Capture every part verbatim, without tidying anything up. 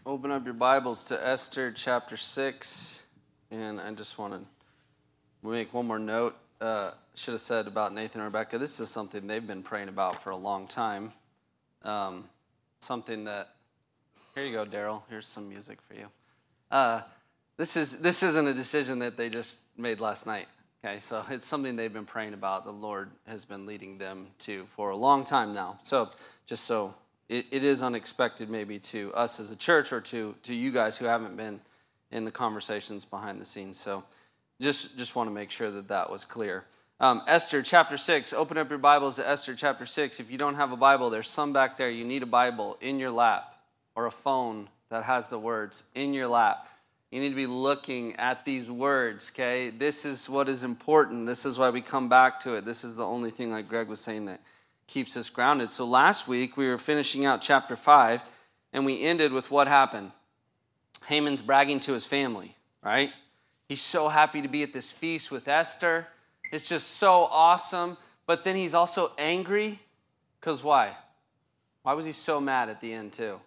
Open up your Bibles to Esther chapter six, and I just want to make one more note. Uh, should have said about Nathan and Rebecca, this is something they've been praying about for a long time. Um, something that, here you go, Daryl, here's some music for you. Uh, this is this isn't a decision that they just made last night, okay? So it's something they've been praying about. The Lord has been leading them to for a long time now. So just so It, it is unexpected maybe to us as a church or to, to you guys who haven't been in the conversations behind the scenes. So just, just want to make sure that that was clear. Um, Esther chapter six, open up your Bibles to Esther chapter six. If you don't have a Bible, there's some back there. You need a Bible in your lap or a phone that has the words in your lap. You need to be looking at these words, okay? This is what is important. This is why we come back to it. This is the only thing, like Greg was saying, that keeps us grounded. So last week we were finishing out chapter five, and we ended with what happened. Haman's bragging to his family, right? He's so happy to be at this feast with Esther. It's just so awesome. But then he's also angry, because why? Why was he so mad at the end too?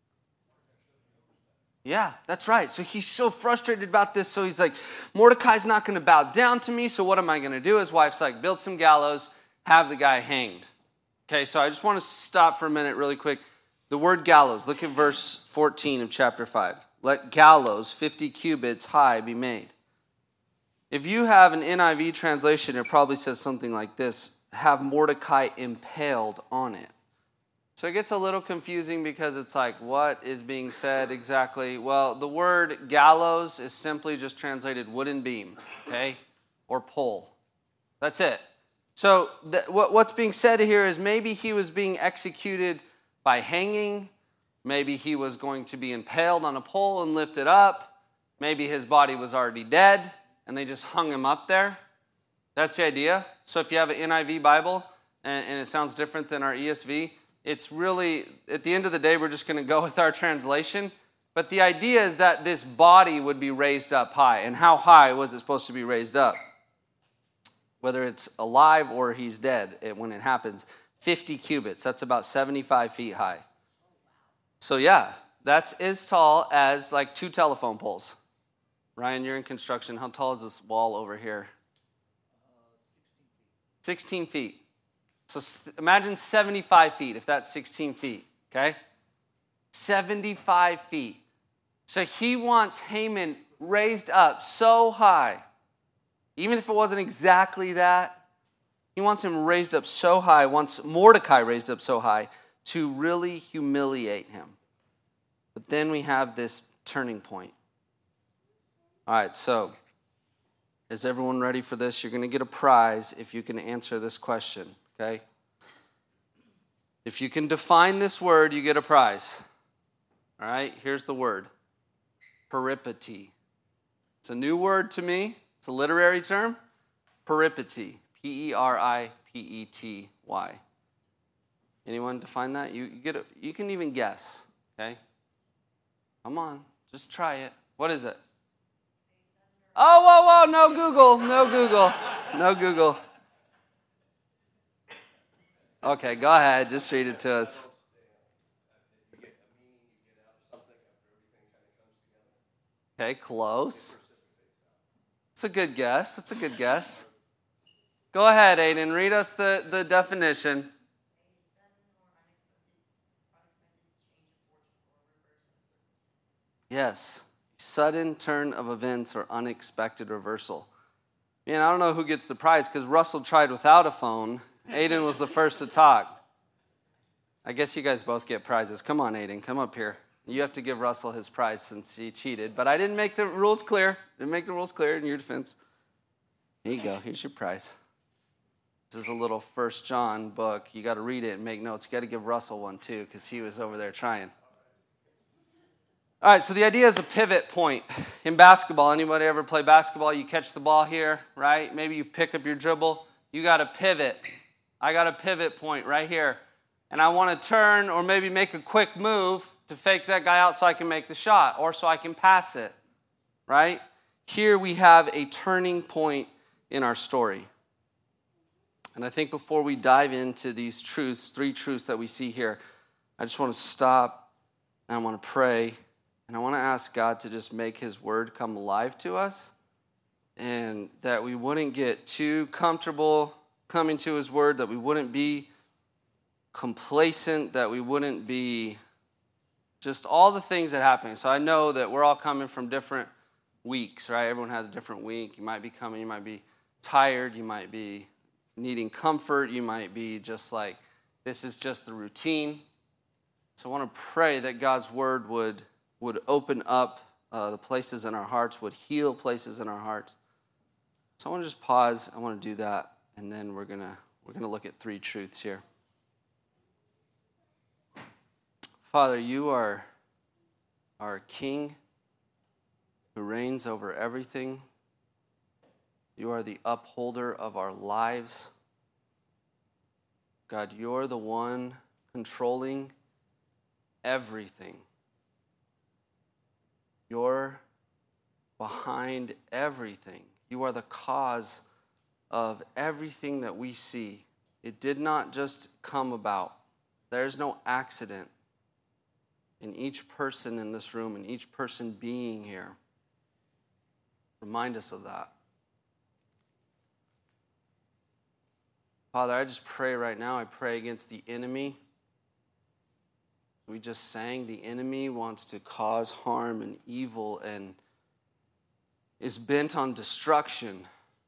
Yeah, that's right. So he's so frustrated about this. So he's like, Mordecai's not going to bow down to me. So what am I going to do? His wife's like, build some gallows, have the guy hanged. Okay, so I just want to stop for a minute really quick. The word gallows, look at verse fourteen of chapter five. Let gallows fifty cubits high be made. If you have an N I V translation, it probably says something like this, have Mordecai impaled on it. So it gets a little confusing because it's like, what is being said exactly? Well, the word gallows is simply just translated wooden beam, okay, or pole. That's it. So th- what, what's being said here is maybe he was being executed by hanging. Maybe he was going to be impaled on a pole and lifted up. Maybe his body was already dead, and they just hung him up there. That's the idea. So if you have an N I V Bible, and, and it sounds different than our E S V, it's really, at the end of the day, we're just going to go with our translation. But the idea is that this body would be raised up high. And how high was it supposed to be raised up? Whether it's alive or he's dead it, when it happens, fifty cubits. That's about seventy-five feet high. So yeah, that's as tall as like two telephone poles. Ryan, you're in construction. How tall is this wall over here? sixteen feet. So imagine seventy-five feet, if that's sixteen feet, okay? seventy-five feet. So he wants Haman raised up so high. Even if it wasn't exactly that, he wants him raised up so high, wants Mordecai raised up so high to really humiliate him. But then we have this turning point. All right, so is everyone ready for this? You're going to get a prize if you can answer this question, okay? If you can define this word, you get a prize. All right, here's the word. Peripety. It's a new word to me. It's a literary term, peripety, P E R I P E T Y. Anyone define that? You, you get a, you can even guess, okay? Come on, just try it. What is it? Oh, whoa, whoa, no Google, no Google, no Google. Okay, go ahead, just read it to us. Okay, close. That's a good guess. That's a good guess. Go ahead, Aiden. Read us the, the definition. Yes. Sudden turn of events or unexpected reversal. Man, I don't know who gets the prize because Russell tried without a phone. Aiden was the first to talk. I guess you guys both get prizes. Come on, Aiden. Come up here. You have to give Russell his prize since he cheated. But I didn't make the rules clear. Didn't make the rules clear in your defense. Here you go. Here's your prize. This is a little First John book. You got to read it and make notes. You got to give Russell one too because he was over there trying. All right, so the idea is a pivot point. In basketball, anybody ever play basketball? You catch the ball here, right? Maybe you pick up your dribble. You got to pivot. I got a pivot point right here. And I want to turn or maybe make a quick move to fake that guy out so I can make the shot or so I can pass it, right? Here we have a turning point in our story. And I think before we dive into these truths, three truths that we see here, I just want to stop and I want to pray And I want to ask God to just make his word come alive to us, and that we wouldn't get too comfortable coming to his word, that we wouldn't be complacent, that we wouldn't be just all the things that happen. So I know that we're all coming from different weeks, right? Everyone has a different week. You might be coming, you might be tired, you might be needing comfort, you might be just like, this is just the routine. So I want to pray that God's word would, would open up uh, the places in our hearts, would heal places in our hearts. So I want to just pause. I want to do that, and then we're gonna we're gonna look at three truths here. Father, you are our King who reigns over everything. You are the upholder of our lives. God, you're the one controlling everything. You're behind everything. You are the cause of everything that we see. It did not just come about. There's no accident in each person in this room and each person being here. Remind us of that. Father, I just pray right now, I pray against the enemy. We just sang the enemy wants to cause harm and evil and is bent on destruction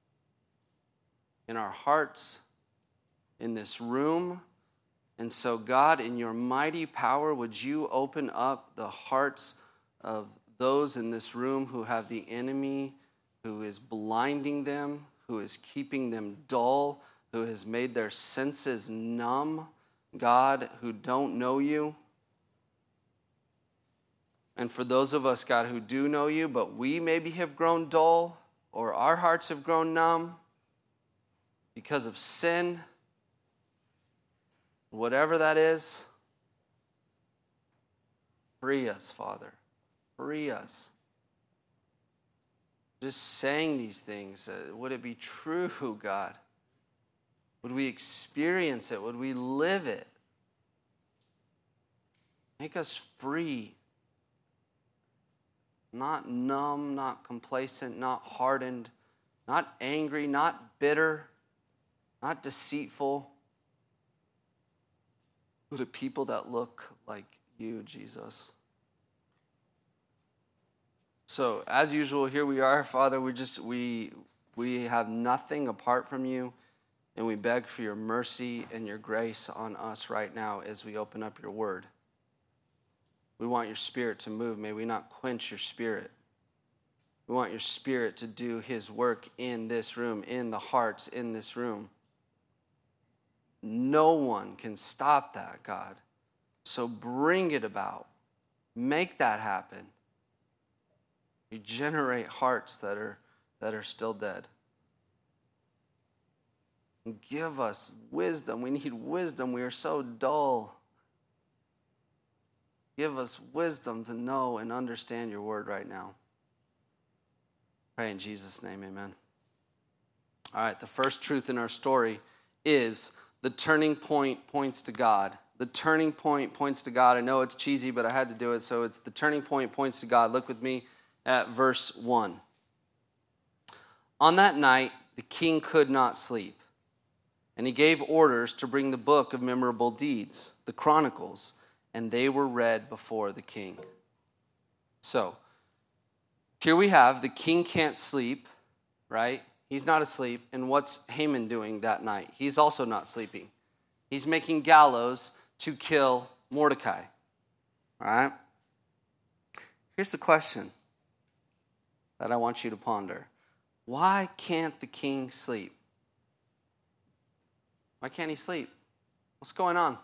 in our hearts, in this room. And so, God, in your mighty power, would you open up the hearts of those in this room who have the enemy, who is blinding them, who is keeping them dull, who has made their senses numb, God, who don't know you. And for those of us, God, who do know you, but we maybe have grown dull, or our hearts have grown numb because of sin, whatever that is, free us, Father. Free us. Just saying these things, uh, would it be true, God? Would we experience it? Would we live it? Make us free. Not numb, not complacent, not hardened, not angry, not bitter, not deceitful, but a people that look like you, Jesus. So, as usual, here we are, Father. We just we we have nothing apart from you, and we beg for your mercy and your grace on us right now as we open up your word. We want your spirit to move. May we not quench your spirit. We want your spirit to do his work in this room, in the hearts in this room. No one can stop that, God. So bring it about. Make that happen. Regenerate hearts that are, that are still dead. And give us wisdom. We need wisdom. We are so dull. Give us wisdom to know and understand your word right now. Pray in Jesus' name, amen. All right, the first truth in our story is the turning point points to God. The turning point points to God. I know it's cheesy, but I had to do it. So it's the turning point points to God. Look with me at verse one. On that night, the king could not sleep, and he gave orders to bring the book of memorable deeds, the Chronicles, and they were read before the king. So, here we have the king can't sleep, right? He's not asleep. And what's Haman doing that night? He's also not sleeping. He's making gallows to kill Mordecai, all right? Here's the question that I want you to ponder. Why can't the king sleep? Why can't he sleep? What's going on?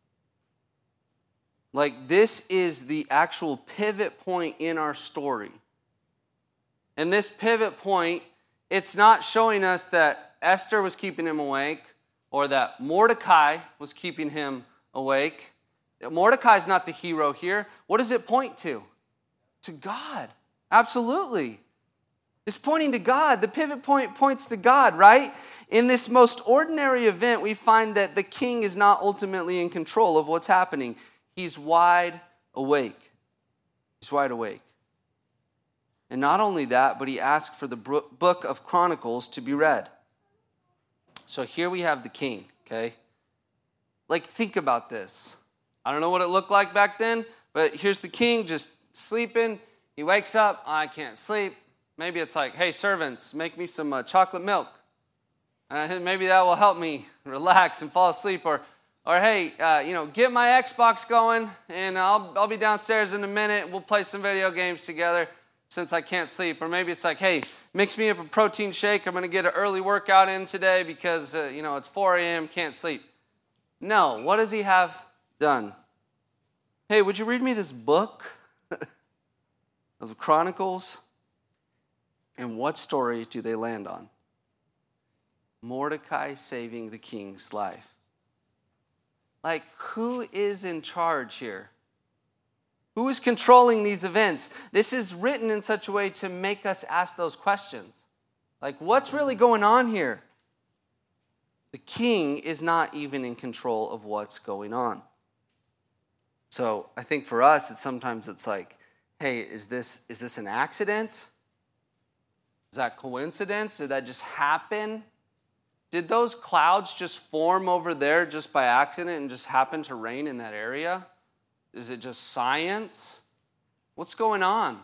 Like, this is the actual pivot point in our story. And this pivot point, it's not showing us that Esther was keeping him awake or that Mordecai was keeping him awake. Mordecai's not the hero here. What does it point to? To God. Absolutely. It's pointing to God. The pivot point points to God, right? In this most ordinary event, we find that the king is not ultimately in control of what's happening. He's wide awake. He's wide awake. And not only that, but he asked for the book of Chronicles to be read. So here we have the king, okay? Like, think about this. I don't know what it looked like back then, but here's the king just sleeping. He wakes up, I can't sleep. Maybe it's like, hey, servants, make me some uh, chocolate milk. Uh, maybe that will help me relax and fall asleep. Or, or hey, uh, you know, get my Xbox going, and I'll, I'll be downstairs in a minute. We'll play some video games together since I can't sleep. Or maybe it's like, hey, mix me up a protein shake. I'm going to get an early workout in today because, uh, you know, it's four a.m., can't sleep. No, what does he have done? Hey, would you read me this book of the Chronicles? And what story do they land on? Mordecai saving the king's life. Like, who is in charge here? Who is controlling these events? This is written in such a way to make us ask those questions. Like, what's really going on here? The king is not even in control of what's going on. So I think for us, it's sometimes it's like, hey, is this, is this an accident? Is that coincidence? Did that just happen? Did those clouds just form over there just by accident and just happen to rain in that area? Is it just science? What's going on?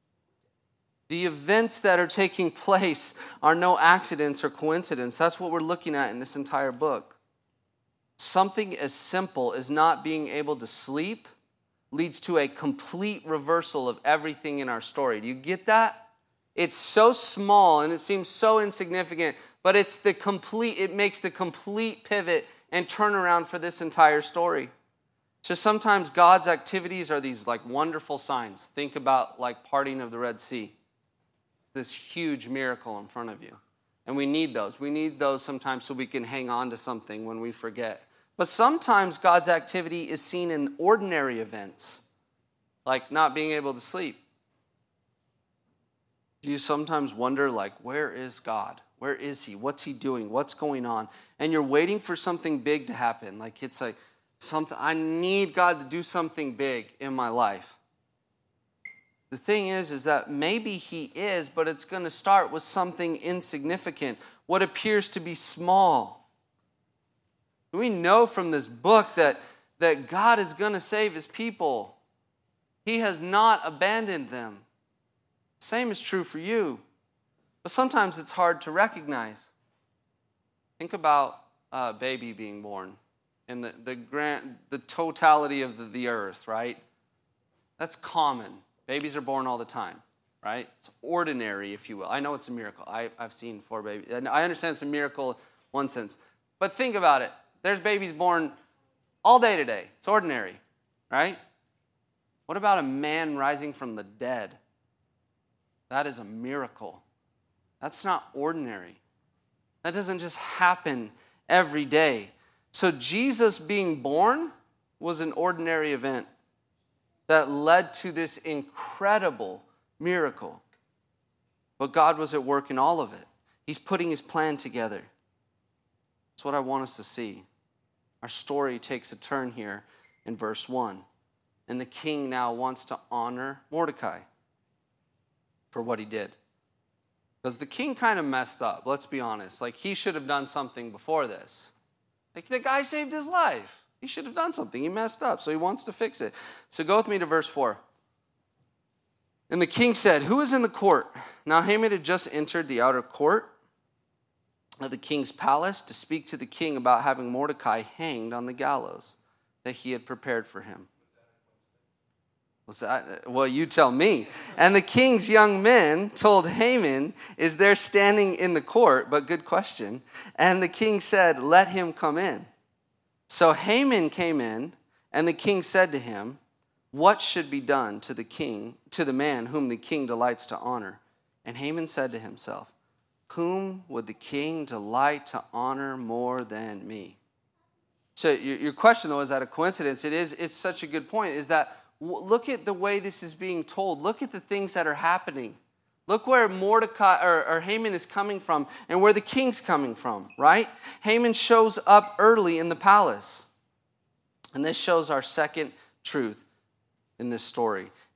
The events that are taking place are no accidents or coincidence. That's what we're looking at in this entire book. Something as simple as not being able to sleep leads to a complete reversal of everything in our story. Do you get that? It's so small and it seems so insignificant, but it's the complete, it makes the complete pivot and turnaround for this entire story. So sometimes God's activities are these like wonderful signs. Think about like parting of the Red Sea. This huge miracle in front of you. And we need those. We need those sometimes so we can hang on to something when we forget. But sometimes God's activity is seen in ordinary events, like not being able to sleep. Do you sometimes wonder, like, where is God? Where is he? What's he doing? What's going on? And you're waiting for something big to happen. Like, it's like, something, I need God to do something big in my life. The thing is, is that maybe he is, but it's going to start with something insignificant, what appears to be small. We know from this book that, that God is going to save his people. He has not abandoned them. Same is true for you. But sometimes it's hard to recognize. Think about a baby being born and the, the, grand, the totality of the, the earth, right? That's common. Babies are born all the time, right? It's ordinary, if you will. I know it's a miracle. I, I've seen four babies. And I understand it's a miracle in one sense. But think about it. There's babies born all day today. It's ordinary, right? What about a man rising from the dead? That is a miracle. That's not ordinary. That doesn't just happen every day. So Jesus being born was an ordinary event that led to this incredible miracle. But God was at work in all of it. He's putting his plan together. That's what I want us to see. Our story takes a turn here in verse one. And the king now wants to honor Mordecai for what he did. Because the king kind of messed up, let's be honest. Like, he should have done something before this. Like, the guy saved his life. He should have done something. He messed up, so he wants to fix it. So go with me to verse four. And the king said, "Who is in the court?" Now Haman had just entered the outer court of the king's palace to speak to the king about having Mordecai hanged on the gallows that he had prepared for him. Was that? Well, you tell me. And the king's young men told Haman, "Is there standing in the court?" But good question. And the king said, "Let him come in." So Haman came in, and the king said to him, "What should be done to the king, to the man whom the king delights to honor?" And Haman said to himself, "Whom would the king delight to honor more than me?" So your, your question, though, is that a coincidence? It is. It's such a good point, is that look at the way this is being told. Look at the things that are happening. Look where Mordecai or, or Haman is coming from and where the king's coming from, right? Haman shows up early in the palace. And this shows our second truth in this story.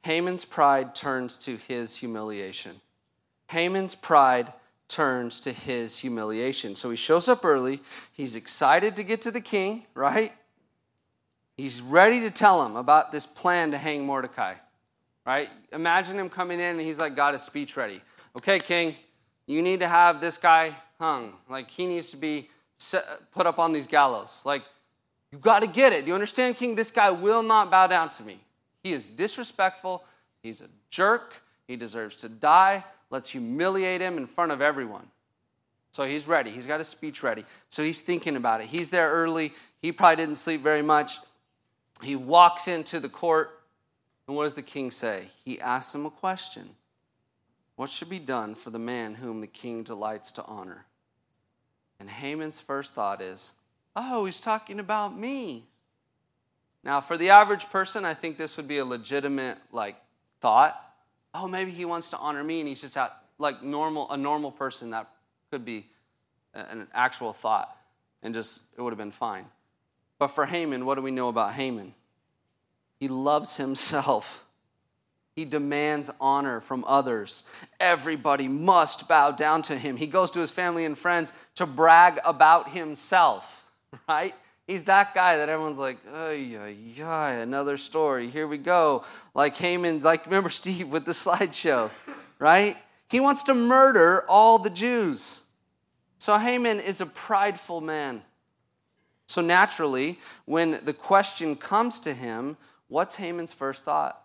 Haman's pride turns to his humiliation. Haman's pride turns to his humiliation. So he shows up early. He's excited to get to the king, right? He's ready to tell him about this plan to hang Mordecai, right? Imagine him coming in and he's like got his speech ready. Okay, king, you need to have this guy hung. Like he needs to be set, put up on these gallows. Like you got to get it. Do you understand, king? This guy will not bow down to me. He is disrespectful. He's a jerk. He deserves to die. Let's humiliate him in front of everyone. So he's ready. He's got his speech ready. So he's thinking about it. He's there early. He probably didn't sleep very much. He walks into the court. And what does the king say? He asks him a question. What should be done for the man whom the king delights to honor? And Haman's first thought is, oh, he's talking about me. Now, for the average person, I think this would be a legitimate, like, thought. Oh, maybe he wants to honor me, and he's just at, like, normal, a normal person. That could be an actual thought, and just, it would have been fine. But for Haman, what do we know about Haman? He loves himself. He demands honor from others. Everybody must bow down to him. He goes to his family and friends to brag about himself, right? He's that guy that everyone's like, ay, ay, ay, another story. Here we go. Like Haman, like remember Steve with the slideshow, right? He wants to murder all the Jews. So Haman is a prideful man. So naturally, when the question comes to him, what's Haman's first thought?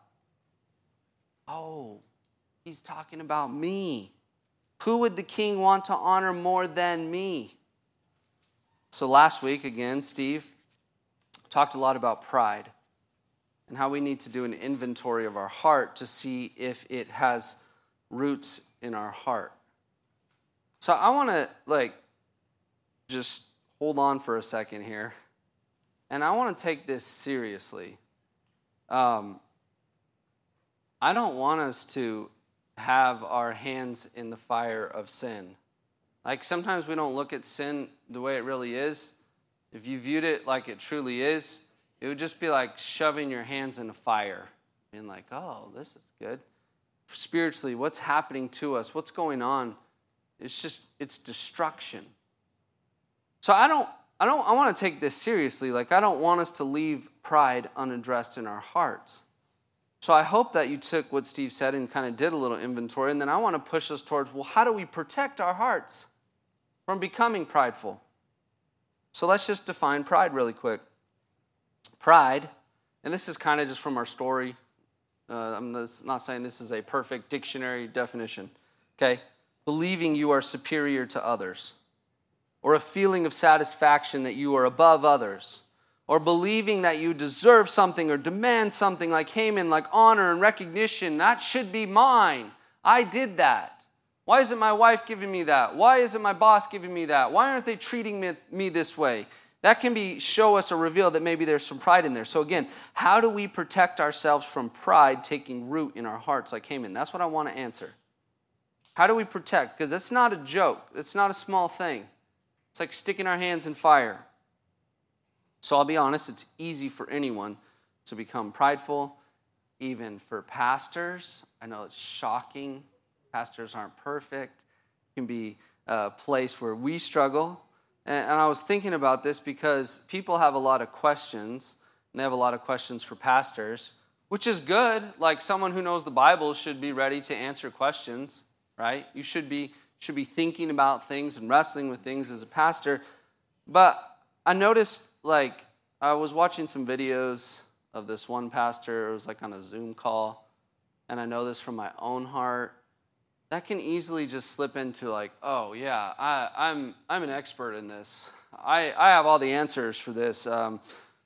Oh, he's talking about me. Who would the king want to honor more than me? So last week, again, Steve talked a lot about pride and how we need to do an inventory of our heart to see if it has roots in our heart. So I want to, like, just hold on for a second here. And I want to take this seriously. Um, I don't want us to have our hands in the fire of sin. Like sometimes we don't look at sin the way it really is. If you viewed it like it truly is, it would just be like shoving your hands in a fire. Being like, oh, this is good. Spiritually, what's happening to us? What's going on? It's just, it's destruction. So I don't, I don't, I want to take this seriously. Like I don't want us to leave pride unaddressed in our hearts. So I hope that you took what Steve said and kind of did a little inventory. And then I want to push us towards, well, how do we protect our hearts from becoming prideful? So let's just define pride really quick. Pride, and this is kind of just from our story. Uh, I'm not saying this is a perfect dictionary definition. Okay? Believing you are superior to others. Or a feeling of satisfaction that you are above others. Or believing that you deserve something or demand something like Haman, like honor and recognition. That should be mine. I did that. Why isn't my wife giving me that? Why isn't my boss giving me that? Why aren't they treating me, me this way? That can be show us or reveal that maybe there's some pride in there. So again, how do we protect ourselves from pride taking root in our hearts like Haman? That's what I want to answer. How do we protect? Because it's not a joke. It's not a small thing. It's like sticking our hands in fire. So I'll be honest, it's easy for anyone to become prideful, even for pastors. I know it's shocking. Pastors aren't perfect. It can be a place where we struggle. And I was thinking about this because people have a lot of questions, and they have a lot of questions for pastors, which is good. Like someone who knows the Bible should be ready to answer questions, right? You should be should be thinking about things and wrestling with things as a pastor. But I noticed, like, I was watching some videos of this one pastor. It was like on a Zoom call. And I know this from my own heart. That can easily just slip into like, oh, yeah, I, I'm I'm an expert in this. I, I have all the answers for this. Um,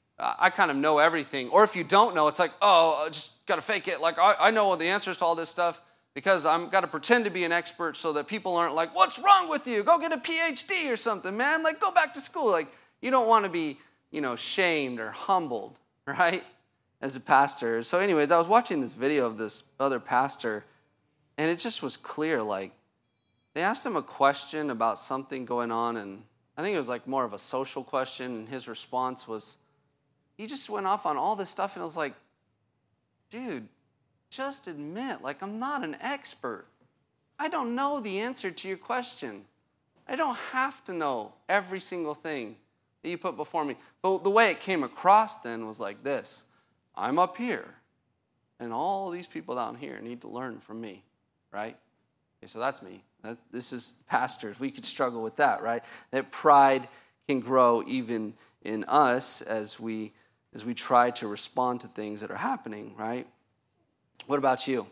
I kind of know everything. Or if you don't know, it's like, oh, I just got to fake it. Like, I, I know all the answers to all this stuff because I've got to pretend to be an expert so that people aren't like, what's wrong with you? Go get a P H D or something, man. Like, go back to school. Like, you don't want to be, you know, shamed or humbled, right, as a pastor. So anyways, I was watching this video of this other pastor, and it just was clear, like, they asked him a question about something going on, and I think it was like more of a social question, and his response was, he just went off on all this stuff, and I was like, dude, just admit, like, I'm not an expert. I don't know the answer to your question. I don't have to know every single thing that you put before me. But the way it came across then was like this. I'm up here, and all these people down here need to learn from me, right? Okay, so that's me. That, this is pastors. We could struggle with that, right? That pride can grow even in us as we as we try to respond to things that are happening, right? What about you?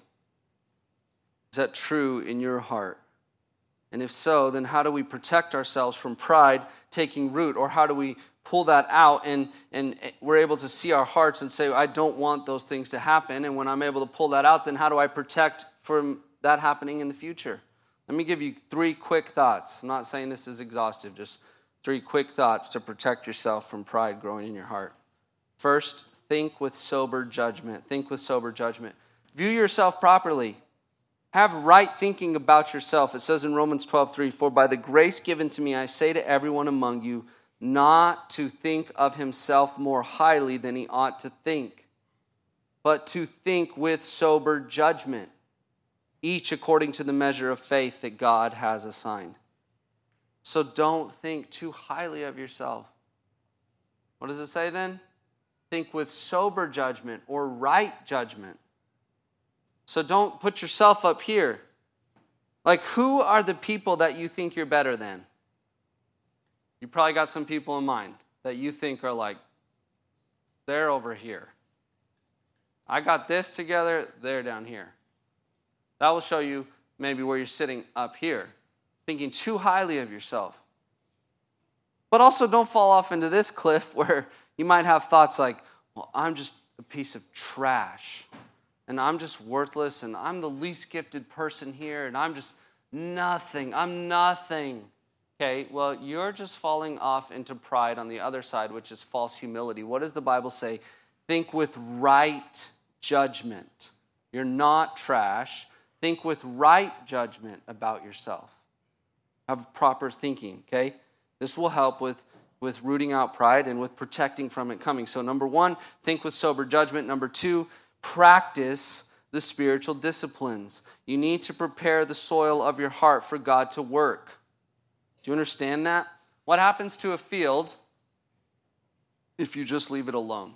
Is that true in your heart? And if so, then how do we protect ourselves from pride taking root? Or how do we pull that out and, and we're able to see our hearts and say, I don't want those things to happen. And when I'm able to pull that out, then how do I protect from that happening in the future? Let me give you three quick thoughts. I'm not saying this is exhaustive, just three quick thoughts to protect yourself from pride growing in your heart. First, think with sober judgment. Think with sober judgment. View yourself properly. Have right thinking about yourself. It says in Romans twelve three, for by the grace given to me, I say to everyone among you, not to think of himself more highly than he ought to think, but to think with sober judgment, each according to the measure of faith that God has assigned. So don't think too highly of yourself. What does it say then? Think with sober judgment or right judgment. So don't put yourself up here. Like, who are the people that you think you're better than? You probably got some people in mind that you think are like, they're over here. I got this together, they're down here. That will show you maybe where you're sitting up here, thinking too highly of yourself. But also don't fall off into this cliff where you might have thoughts like, well, I'm just a piece of trash, and I'm just worthless, and I'm the least gifted person here, and I'm just nothing. I'm nothing. Okay, well, you're just falling off into pride on the other side, which is false humility. What does the Bible say? Think with right judgment. You're not trash. Think with right judgment about yourself. Have proper thinking, okay? This will help with, with rooting out pride and with protecting from it coming. So number one, think with sober judgment. Number two, practice the spiritual disciplines. You need to prepare the soil of your heart for God to work. Do you understand that? What happens to a field if you just leave it alone?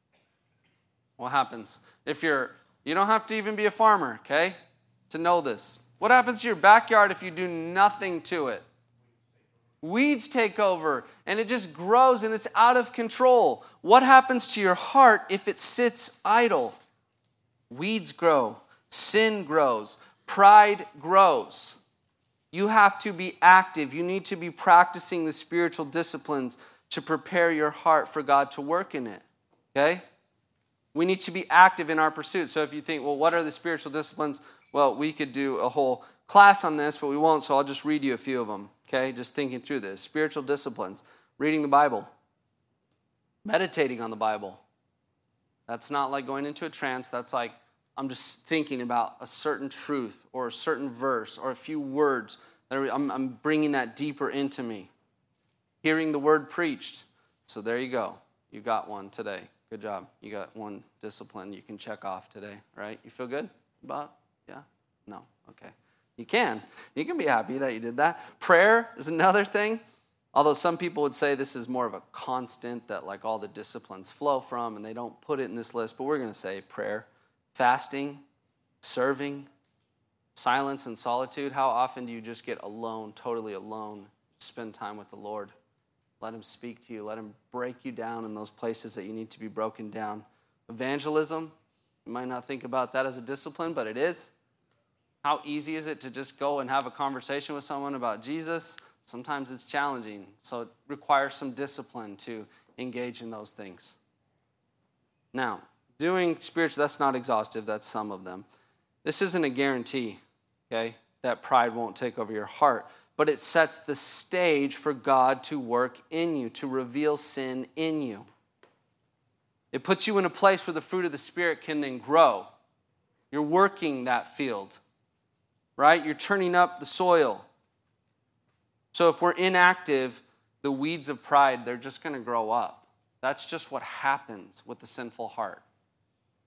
What happens? If you're, you don't have to even be a farmer, okay, to know this. What happens to your backyard if you do nothing to it? Weeds take over, and it just grows, and it's out of control. What happens to your heart if it sits idle? Weeds grow, sin grows, pride grows. You have to be active. You need to be practicing the spiritual disciplines to prepare your heart for God to work in it, okay? We need to be active in our pursuit. So if you think, well, what are the spiritual disciplines? Well, we could do a whole class on this, but we won't, so I'll just read you a few of them, okay? Just thinking through this. Spiritual disciplines, reading the Bible, meditating on the Bible. That's not like going into a trance. That's like I'm just thinking about a certain truth or a certain verse or a few words. That are, I'm, I'm bringing that deeper into me. Hearing the word preached. So there you go. You got one today. Good job. You got one discipline you can check off today, right? You feel good about it? Yeah? No? Okay. You can. You can be happy that you did that. Prayer is another thing. Although some people would say this is more of a constant that like all the disciplines flow from, and they don't put it in this list, but we're going to say prayer. Fasting, serving, silence and solitude. How often do you just get alone, totally alone, spend time with the Lord? Let him speak to you. Let him break you down in those places that you need to be broken down. Evangelism, you might not think about that as a discipline, but it is. How easy is it to just go and have a conversation with someone about Jesus? Sometimes it's challenging, so it requires some discipline to engage in those things. Now, doing spiritual, that's not exhaustive, that's some of them. This isn't a guarantee, okay, that pride won't take over your heart, but it sets the stage for God to work in you, to reveal sin in you. It puts you in a place where the fruit of the Spirit can then grow. You're working that field, right? You're turning up the soil. So if we're inactive, the weeds of pride, they're just going to grow up. That's just what happens with the sinful heart.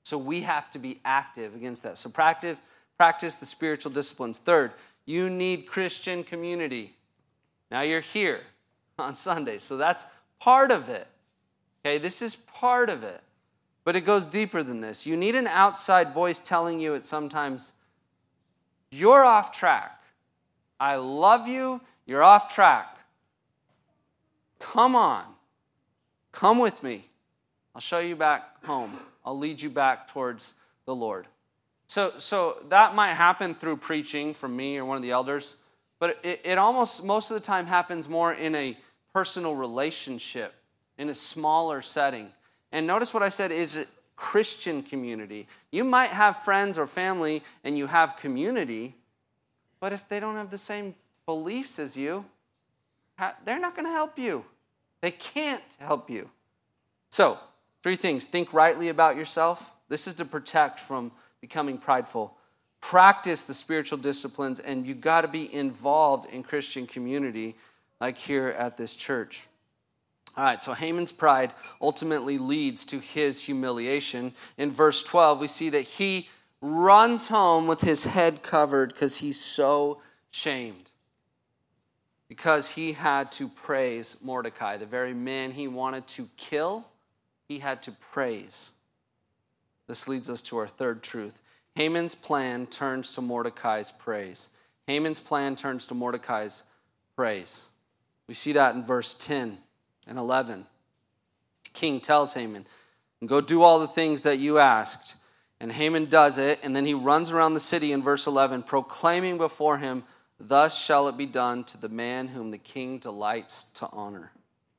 So we have to be active against that. So practice, practice the spiritual disciplines. Third, you need Christian community. Now you're here on Sunday, so that's part of it. Okay, this is part of it. But it goes deeper than this. You need an outside voice telling you at sometimes, you're off track. I love you, you're off track. Come on. Come with me. I'll show you back home. I'll lead you back towards the Lord. So, so that might happen through preaching from me or one of the elders, but it, it almost, most of the time happens more in a personal relationship, in a smaller setting. And notice what I said is a Christian community. You might have friends or family and you have community, but if they don't have the same beliefs as you, they're not going to help you. They can't help you. So, three things. Think rightly about yourself. This is to protect from becoming prideful. Practice the spiritual disciplines, and you got to be involved in Christian community like here at this church. All right, so Haman's pride ultimately leads to his humiliation. In verse twelve, we see that he runs home with his head covered because he's so shamed. Because he had to praise Mordecai, the very man he wanted to kill. He had to praise. This leads us to our third truth. Haman's plan turns to Mordecai's praise. Haman's plan turns to Mordecai's praise. We see that in verse ten and eleven. The king tells Haman, go do all the things that you asked. And Haman does it, and then he runs around the city in verse eleven, proclaiming before him, thus shall it be done to the man whom the king delights to honor.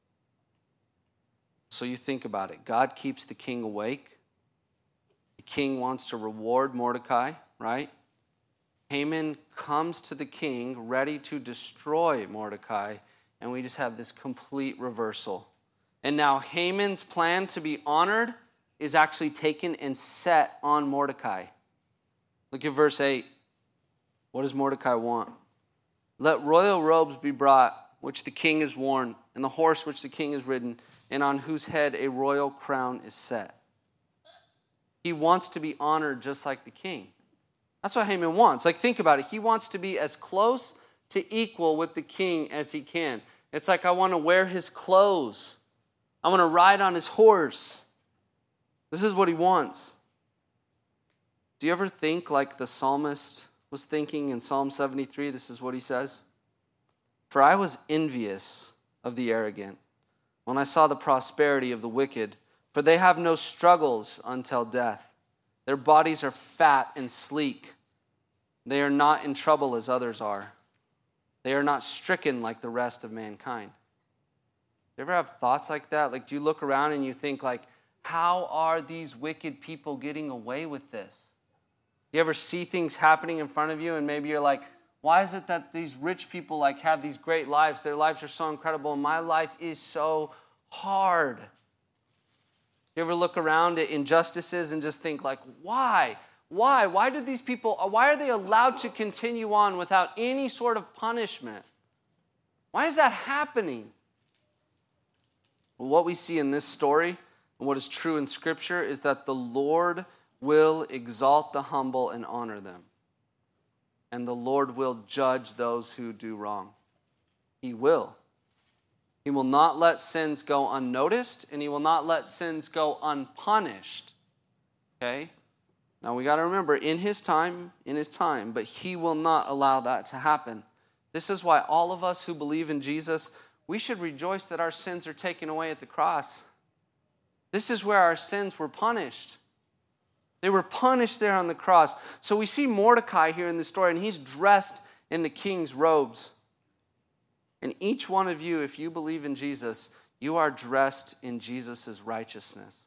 So you think about it. God keeps the king awake. The king wants to reward Mordecai, right? Haman comes to the king ready to destroy Mordecai, and we just have this complete reversal. And now Haman's plan to be honored is actually taken and set on Mordecai. Look at verse eight. What does Mordecai want? Let royal robes be brought, which the king has worn, and the horse which the king has ridden, and on whose head a royal crown is set. He wants to be honored just like the king. That's what Haman wants. Like, think about it. He wants to be as close to equal with the king as he can. It's like, I want to wear his clothes. I want to ride on his horse. This is what he wants. Do you ever think like the psalmist was thinking in Psalm seventy-three? This is what he says. For I was envious of the arrogant when I saw the prosperity of the wicked, for they have no struggles until death. Their bodies are fat and sleek. They are not in trouble as others are. They are not stricken like the rest of mankind. You ever have thoughts like that? Like, do you look around and you think, like, how are these wicked people getting away with this? You ever see things happening in front of you and maybe you're like, why is it that these rich people like have these great lives? Their lives are so incredible and my life is so hard. You ever look around at injustices and just think like, why? Why? Why do these people, why are they allowed to continue on without any sort of punishment? Why is that happening? Well, what we see in this story and what is true in Scripture is that the Lord will exalt the humble and honor them. And the Lord will judge those who do wrong. He will. He will not let sins go unnoticed, and he will not let sins go unpunished. Okay? Now we got to remember, in his time, in his time, but he will not allow that to happen. This is why all of us who believe in Jesus, we should rejoice that our sins are taken away at the cross. This is where our sins were punished. They were punished there on the cross. So we see Mordecai here in the story, and he's dressed in the king's robes. And each one of you, if you believe in Jesus, you are dressed in Jesus' righteousness.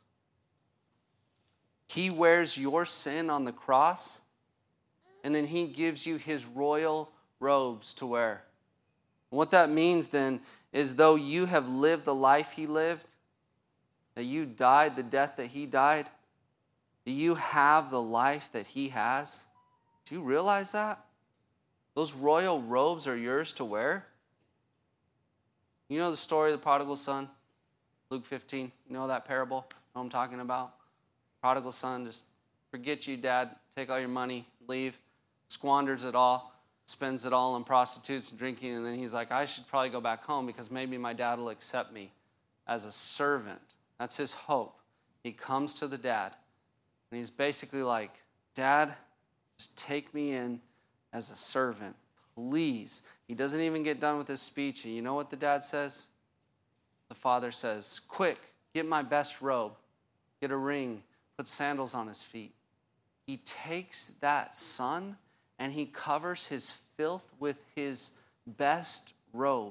He wears your sin on the cross, and then he gives you his royal robes to wear. And what that means then is though you have lived the life he lived, that you died the death that he died, do you have the life that he has? Do you realize that? Those royal robes are yours to wear. You know the story of the prodigal son? Luke fifteen. You know that parable? You know what I'm talking about? Prodigal son just forget you, dad, take all your money, leave, squanders it all, spends it all on prostitutes and drinking, and then he's like, I should probably go back home because maybe my dad will accept me as a servant. That's his hope. He comes to the dad, and he's basically like, Dad, just take me in as a servant, please. He doesn't even get done with his speech, and you know what the dad says? The father says, quick, get my best robe, get a ring, put sandals on his feet. He takes that son and he covers his filth with his best robe.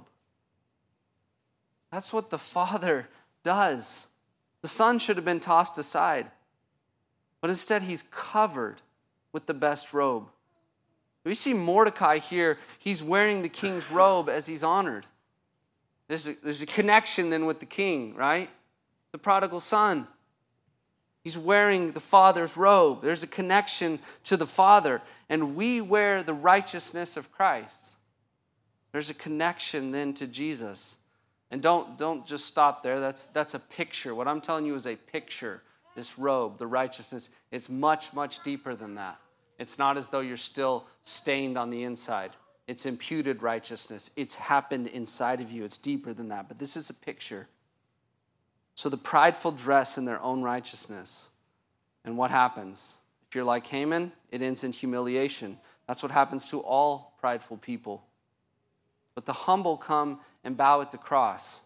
That's what the father does. The son should have been tossed aside, but instead he's covered with the best robe. We see Mordecai here. He's wearing the king's robe as he's honored. There's a, there's a connection then with the king, right? The prodigal son. He's wearing the father's robe. There's a connection to the father. And we wear the righteousness of Christ. There's a connection then to Jesus. And don't, don't just stop there. That's, that's a picture. What I'm telling you is a picture. This robe, the righteousness, it's much, much deeper than that. It's not as though you're still stained on the inside. It's imputed righteousness. It's happened inside of you. It's deeper than that. But this is a picture. So the prideful dress in their own righteousness. And what happens? If you're like Haman, it ends in humiliation. That's what happens to all prideful people. But the humble come and bow at the cross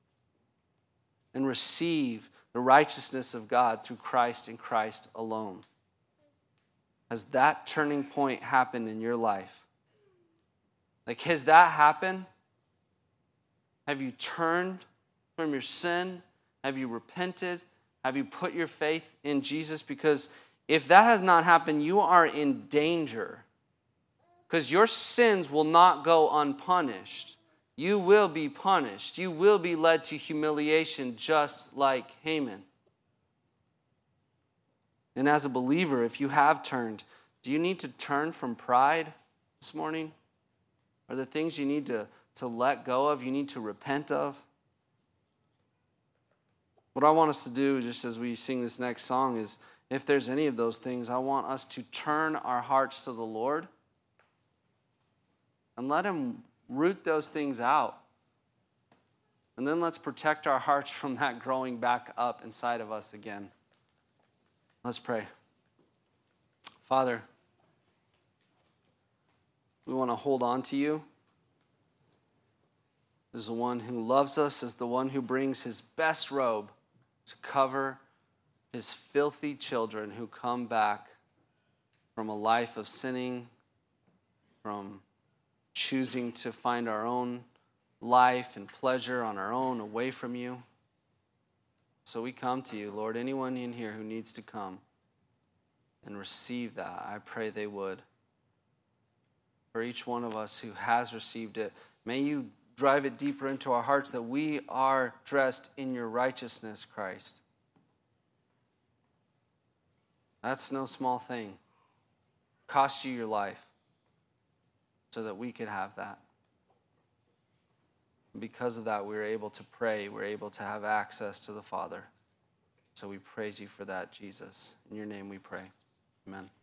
and receive the righteousness of God through Christ and Christ alone. Has that turning point happened in your life? Like, has that happened? Have you turned from your sin? Have you repented? Have you put your faith in Jesus? Because if that has not happened, you are in danger. Because your sins will not go unpunished. You will be punished. You will be led to humiliation just like Haman. And as a believer, if you have turned, do you need to turn from pride this morning? Are there things you need to, to let go of, you need to repent of? What I want us to do, just as we sing this next song, is if there's any of those things, I want us to turn our hearts to the Lord and let Him root those things out. And then let's protect our hearts from that growing back up inside of us again. Let's pray. Father, we want to hold on to you as the one who loves us, as the one who brings his best robe to cover his filthy children who come back from a life of sinning, from choosing to find our own life and pleasure on our own away from you. So we come to you, Lord. Anyone in here who needs to come and receive that, I pray they would. For each one of us who has received it, may you drive it deeper into our hearts that we are dressed in your righteousness, Christ. That's no small thing. Cost you your life so that we could have that. And because of that, we're able to pray. We're able to have access to the Father. So we praise you for that, Jesus. In your name we pray. Amen.